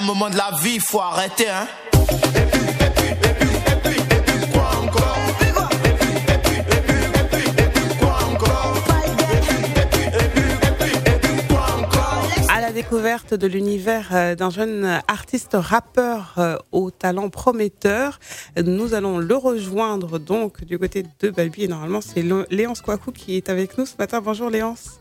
moment de la vie, il faut arrêter, hein. À la découverte de l'univers d'un jeune artiste rappeur au talent prometteur, nous allons le rejoindre donc du côté de Babi et normalement c'est Léance Kouakou qui est avec nous ce matin. Bonjour Léance.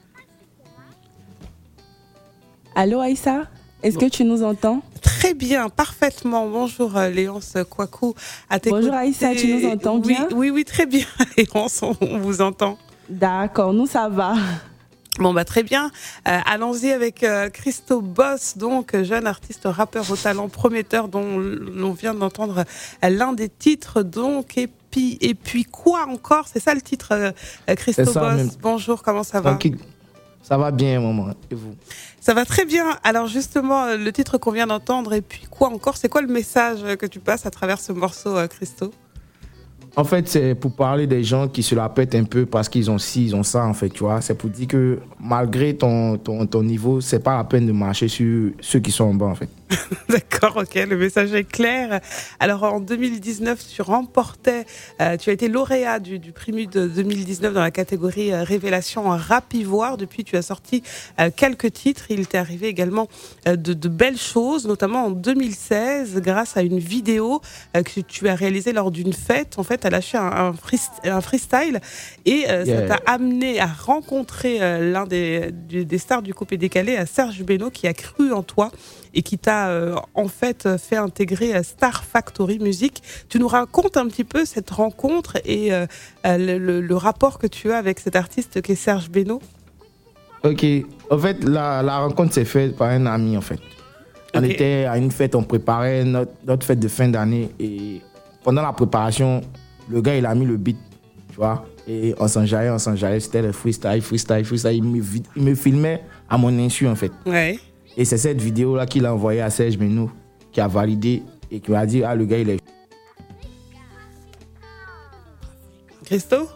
Allô Aïssa, est-ce que tu nous entends? Très bien, parfaitement. Bonjour Léance Kouakou. Bonjour Aïssa, tu nous entends bien? Oui, très bien Léance, on vous entend. D'accord, nous ça va. Bon très bien. Allons-y avec Christo Boss, donc jeune artiste rappeur au talent prometteur dont l'on vient d'entendre l'un des titres donc et puis quoi encore, c'est ça le titre Christo Boss. Même. Bonjour, comment ça va? Tranquille. Ça va bien maman, et vous? Ça va très bien. Alors justement le titre qu'on vient d'entendre et puis quoi encore, c'est quoi le message que tu passes à travers ce morceau Christo? En fait, c'est pour parler des gens qui se la pètent un peu parce qu'ils ont ci, ils ont ça, en fait, tu vois. C'est pour dire que malgré ton niveau, c'est pas la peine de marcher sur ceux qui sont en bas, en fait. D'accord, ok, le message est clair. Alors, en 2019, tu remportais, tu as été lauréat du prix MUD 2019 dans la catégorie Révélation en rap ivoire. Depuis, tu as sorti quelques titres. Il t'est arrivé également de belles choses, notamment en 2016, grâce à une vidéo que tu as réalisée lors d'une fête. En fait, tu as lâché un freestyle et ça t'a amené à rencontrer l'un des stars du Coupé Décalé, Serge Beno, qui a cru en toi et qui t'a en fait fait intégrer Star Factory Music. Tu nous racontes un petit peu cette rencontre et le rapport que tu as avec cet artiste qui est Serge Beno? Ok, en fait, la rencontre s'est faite par un ami, en fait. On était à une fête, on préparait notre fête de fin d'année et pendant la préparation, le gars, il a mis le beat, tu vois, et on s'enjaillait, c'était le freestyle. Il me filmait à mon insu, en fait. Ouais. Et c'est cette vidéo-là qu'il a envoyée à Serge Beno, qui a validé et qui m'a dit, ah, le gars, il est... Christo?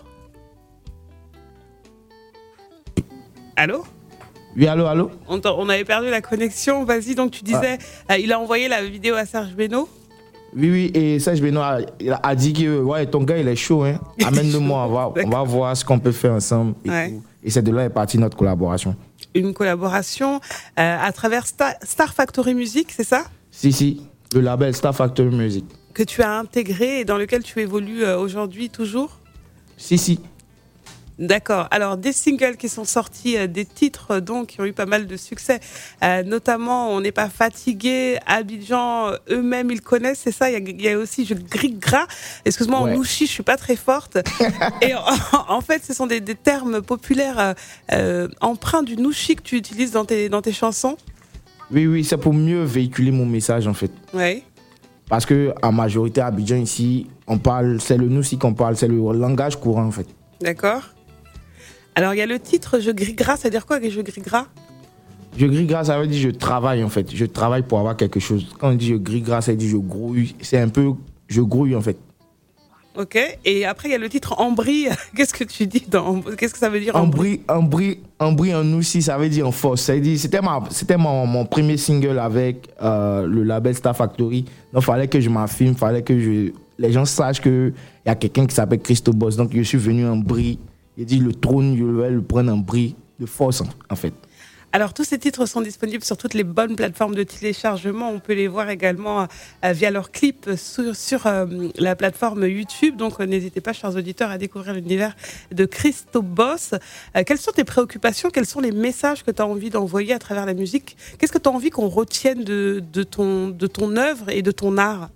Allô? Oui, allô? On avait perdu la connexion, vas-y, donc tu disais, il a envoyé la vidéo à Serge Beno? Oui, et Serge Beno a dit que ouais, ton gars, il est chaud, hein. Amène-le-moi, on va voir ce qu'on peut faire ensemble. Et c'est de là est partie notre collaboration. Une collaboration à travers Star Factory Music, c'est ça? Si, le label Star Factory Music. Que tu as intégré et dans lequel tu évolues aujourd'hui toujours? Si. D'accord. Alors, des singles qui sont sortis, des titres donc qui ont eu pas mal de succès, notamment On n'est pas fatigué, Abidjan, eux-mêmes ils connaissent, c'est ça. Il y a aussi Je grigue gras. Excuse-moi, en nouchi, je suis pas très forte. Et en fait, ce sont des termes populaires empreints du nouchi que tu utilises dans tes chansons. Oui, c'est pour mieux véhiculer mon message en fait. Oui. Parce que en majorité à Abidjan ici, on parle, c'est le nouchi qu'on parle, c'est le langage courant en fait. D'accord. Alors, il y a le titre Je grigue gras, ça veut dire quoi que Je grigue gras? Je grigue gras, ça veut dire je travaille en fait. Je travaille pour avoir quelque chose. Quand on dit je grigue gras, ça veut dire je grouille. C'est un peu je grouille en fait. Ok, et après il y a le titre Ambry. Qu'est-ce que tu dis qu'est-ce que ça veut dire Ambry en nouchi, ça veut dire en force. Ça veut dire, c'était mon premier single avec le label Star Factory. Donc, il fallait que je m'affirme, il fallait que les gens sachent qu'il y a quelqu'un qui s'appelle Christo Boss. Donc, je suis venu en brie. Il dit le trône, je vais le prendre en brie de force, en fait. Alors, tous ces titres sont disponibles sur toutes les bonnes plateformes de téléchargement. On peut les voir également via leurs clips sur la plateforme YouTube. Donc, n'hésitez pas, chers auditeurs, à découvrir l'univers de Christo Boss. Quelles sont tes préoccupations? Quels sont les messages que tu as envie d'envoyer à travers la musique? Qu'est-ce que tu as envie qu'on retienne de ton œuvre et de ton art?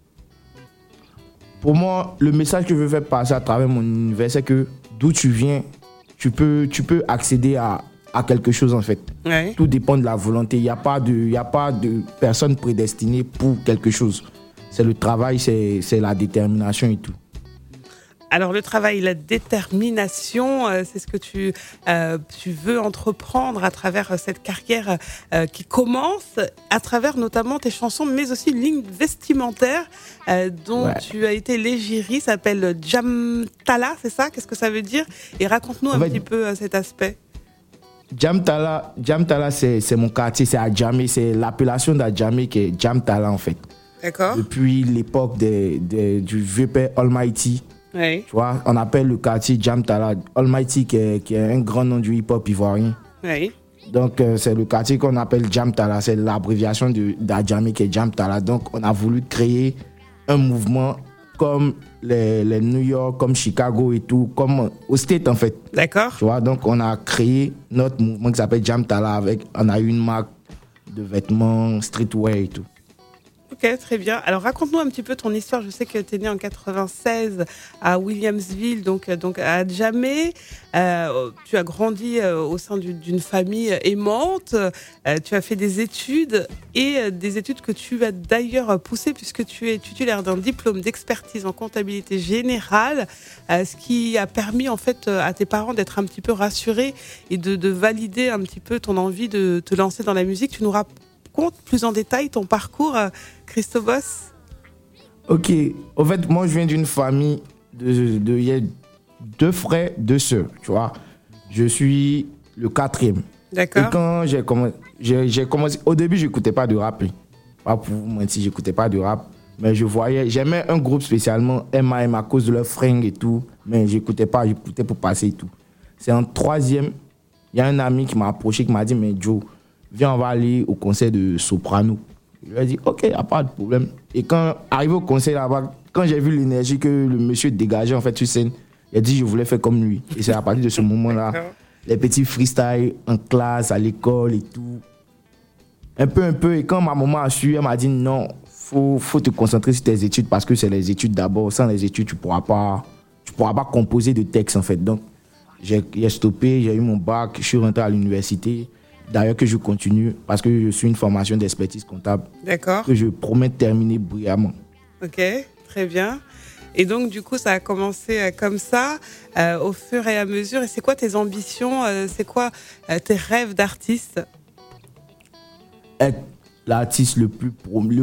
Pour moi, le message que je veux faire passer à travers mon univers, c'est que d'où tu viens, tu peux accéder à quelque chose en fait. Ouais. Tout dépend de la volonté. Il n'y a pas de personne prédestinée pour quelque chose. C'est le travail, c'est la détermination et tout. Alors le travail, la détermination, c'est ce que tu veux entreprendre à travers cette carrière qui commence, à travers notamment tes chansons, mais aussi une ligne vestimentaire dont tu as été l'égérie, s'appelle Jamtala, c'est ça? Qu'est-ce que ça veut dire? Et raconte-nous un petit peu cet aspect. Jamtala, c'est mon quartier, c'est Adjamé, c'est l'appellation d'Adjamé qui est Jamtala en fait. D'accord. Depuis l'époque du vieux père Almighty, Oui. tu vois, on appelle le quartier Jamtala. Almighty qui est un grand nom du hip-hop ivoirien. Oui. Donc c'est le quartier qu'on appelle Jamtala, c'est l'abréviation d'Adjamé qui est Jamtala. Donc on a voulu créer un mouvement comme les New York, comme Chicago et tout, comme au State en fait. D'accord. Tu vois, donc on a créé notre mouvement qui s'appelle Jamtala on a eu une marque de vêtements, streetwear et tout. Ok, très bien. Alors raconte-nous un petit peu ton histoire. Je sais que tu es né en 96 à Williamsville, donc à Adjamé. Tu as grandi au sein d'une famille aimante. Tu as fait des études des études que tu as d'ailleurs poussées puisque tu es titulaire d'un diplôme d'expertise en comptabilité générale, ce qui a permis en fait à tes parents d'être un petit peu rassurés et de valider un petit peu ton envie de te lancer dans la musique. Tu nous racontes plus en détail ton parcours, Christobos? Ok, en fait, moi je viens d'une famille il y a 2 frères, 2 sœurs, tu vois. Je suis le 4e. D'accord. Et quand j'ai commencé, au début, je n'écoutais pas de rap. Pas pour vous mentir, je n'écoutais pas de rap. Mais j'aimais un groupe spécialement, M.A.M. à cause de leur fringue et tout. Mais je n'écoutais pas, j'écoutais pour passer et tout. C'est en 3e, il y a un ami qui m'a approché, qui m'a dit, mais Joe, viens, on va aller au concert de Soprano. Je lui ai dit, ok, il n'y a pas de problème. Et quand arrivé au concert là-bas, quand j'ai vu l'énergie que le monsieur dégageait en fait sur scène, il a dit, je voulais faire comme lui. Et c'est à partir de ce moment-là, les petits freestyles en classe, à l'école et tout. Un peu. Et quand ma maman a su, elle m'a dit, non, faut te concentrer sur tes études parce que c'est les études d'abord. Sans les études, tu pourras pas composer de textes en fait. Donc, j'ai stoppé, j'ai eu mon bac, je suis rentré à l'université. D'ailleurs que je continue parce que je suis une formation d'expertise comptable. D'accord. Que je promets de terminer brillamment. Ok, très bien. Et donc, du coup, ça a commencé comme ça, au fur et à mesure. Et c'est quoi tes ambitions? C'est quoi tes rêves d'artiste? Être l'artiste le plus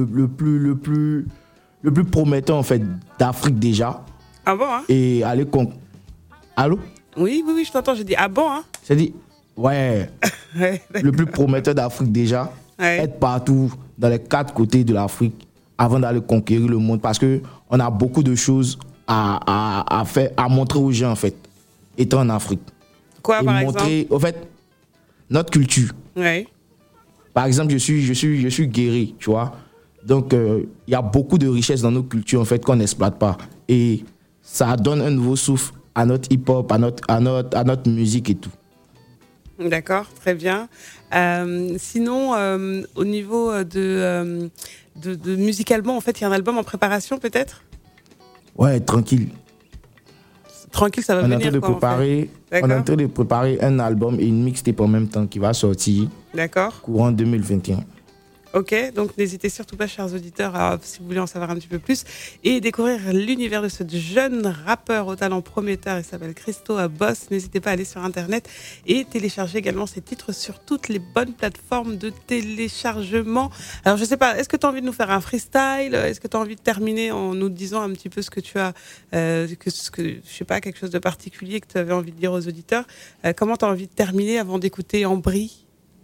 prometteur, en fait, d'Afrique déjà. Ah bon, hein? Et aller... Allô? Oui, je t'entends. Je dis, ah bon, hein? C'est dit, ouais, Ouais, le plus prometteur d'Afrique déjà. Ouais. Être partout, dans les 4 côtés de l'Afrique, avant d'aller conquérir le monde. Parce qu'on a beaucoup de choses à faire, à montrer aux gens, en fait, étant en Afrique. Quoi, et par montrer, exemple? en fait, notre culture. Oui. Par exemple, je suis guéri, tu vois. Donc, il y a beaucoup de richesses dans nos cultures, en fait, qu'on n'exploite pas. Et ça donne un nouveau souffle à notre hip-hop, à notre musique et tout. D'accord, très bien. Sinon, au niveau de musicalement, en fait, il y a un album en préparation, peut-être? Ouais, tranquille. Tranquille, ça va venir. On est en train de préparer un album et une mixtape en même temps qui va sortir. D'accord. Courant 2021. Ok, donc n'hésitez surtout pas, chers auditeurs, si vous voulez en savoir un petit peu plus et découvrir l'univers de ce jeune rappeur au talent prometteur. Il s'appelle Christobos. N'hésitez pas à aller sur Internet et télécharger également ses titres sur toutes les bonnes plateformes de téléchargement. Alors, je sais pas, est-ce que tu as envie de nous faire un freestyle? Est-ce que tu as envie de terminer en nous disant un petit peu ce que tu as, je sais pas, quelque chose de particulier que tu avais envie de dire aux auditeurs? Comment tu as envie de terminer avant d'écouter Ambry?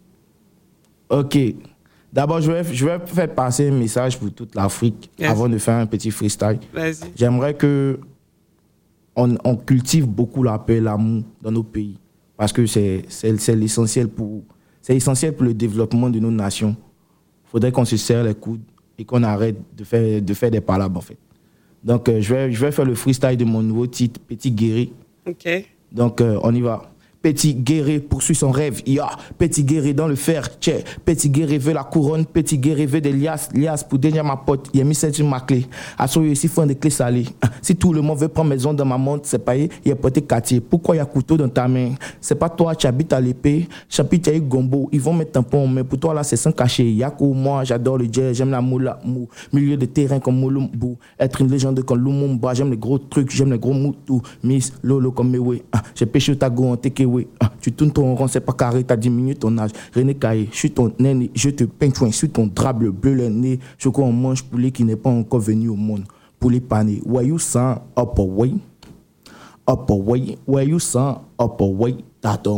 Ok. D'abord, je vais faire passer un message pour toute l'Afrique avant de faire un petit freestyle. Vas-y. J'aimerais que on cultive beaucoup la paix et l'amour dans nos pays. Parce que c'est essentiel pour le développement de nos nations. Il faudrait qu'on se serre les coudes et qu'on arrête de faire des palabres, en fait. Donc, je vais faire le freestyle de mon nouveau titre, Petit Guéri. Ok. Donc, on y va. Petit guerrier poursuit son rêve, petit guerrier dans le fer, petit guerrier veut la couronne, petit guerrier veut des liasses pour dernier ma pote, il a mis ça sur ma clé. À son ici, font des clés salées. Si tout le monde veut prendre maison dans ma montre, c'est pas il y a porté quartier. Pourquoi il y a couteau dans ta main? C'est pas toi, tu habites à l'épée, chapitre il y a eu gombo, ils vont mettre tampon, mais pour toi là c'est sans cacher. Yako, moi j'adore le jazz, j'aime la moula, milieu de terrain comme Moulumbu, être une légende comme Lumumba, j'aime les gros trucs, j'aime les gros moutous, Miss Lolo comme Mewe, j'ai pêché ta go en TKW. Tu tournes ton rond, c'est pas carré, t'as diminué ton âge. René Caillé, je suis ton aîné, je te peigne sur ton drap bleu le nez. Je crois on mange poulet qui n'est pas encore venu au monde. Poulet pané, where you sang, upper way, where you sang, upper way, tatom.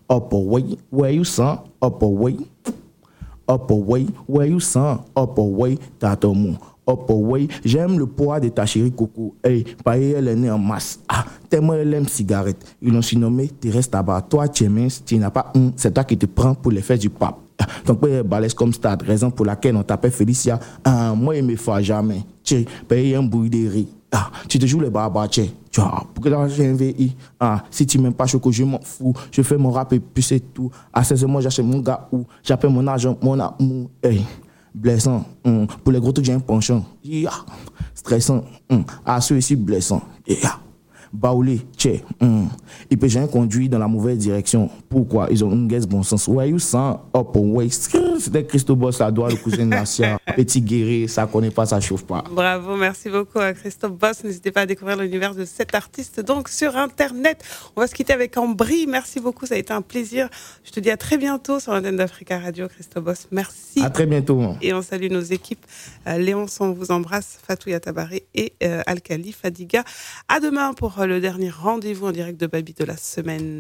Upper way, where you son, upper way. Upper way, where you son, upper way, tatomou. Upper way, j'aime le poids de ta chérie Coco. Hey, pareil, elle est née en masse. Ah, tellement elle aime cigarette. Ils l'ont surnommé Thérèse Tabac. Toi, tu es mince, tu n'as pas un, c'est toi qui te prends pour les fesses du pape. Ton père est balèze comme stade, raison pour laquelle on t'appelle Félicia. Ah, moi, il me fait jamais. Tu payes un bouille de riz. Ah, tu te joues les barbas, tu vois, pour que j'ai un VI. Ah, si tu m'aimes pas, Choco, je m'en fous. Je fais mon rap et puis c'est tout. À 16 mois, j'achète mon gars ou j'appelle mon argent, mon amour. Hey. Blessant, pour les gros trucs j'ai un penchant, stressant, à ceux ici blessant, baoulé, tché, et puis j'ai un conduit dans la mauvaise direction. Pourquoi? Ils ont une guesse bon sens. Where you sent up on way. C'était Christobos, ça doit le cousin de Nassia. Petit guéri, ça connaît pas, ça chauffe pas. Bravo, merci beaucoup à Christophe Boss. N'hésitez pas à découvrir l'univers de cet artiste donc sur Internet. On va se quitter avec Ambry. Merci beaucoup, ça a été un plaisir. Je te dis à très bientôt sur l'antenne d'Africa Radio, Christophe Boss. Merci. À très bientôt. Et on salue nos équipes. Léonce, on vous embrasse. Fatou Yatabaré et Alkali Fadiga. À demain pour le dernier rendez-vous en direct de Baby de la semaine.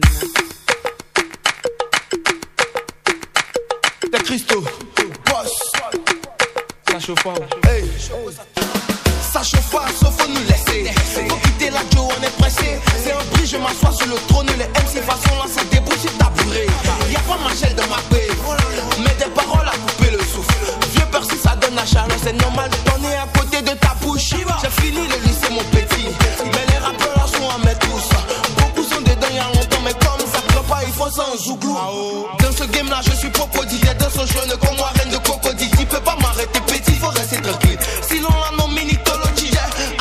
C'est Christo, boss. Ça chauffe pas. Hey. Ça chauffe pas, sauf faut nous laisser. Faut quitter la Joe, on est pressé. C'est un prix, je m'assois sur le trône. Les MC façon là, ça débrouille sur ta bourrée. Y'a pas Machel dans ma paix, mais des paroles à couper le souffle. Vieux Percy, ça donne la chaleur, c'est normal. On est à côté de ta bouche. J'ai fini le lycée, mon petit. Mais les rappeurs là sont à mettre tous. Beaucoup sont dedans il y a longtemps, mais comme ça clope pas, il faut ça en zouglou. Dans ce game là, je suis crocodile. Dans son jaune comme moi, reine de crocodile. Tu peux pas m'arrêter, petit, faut rester tranquille. Sinon, la non mini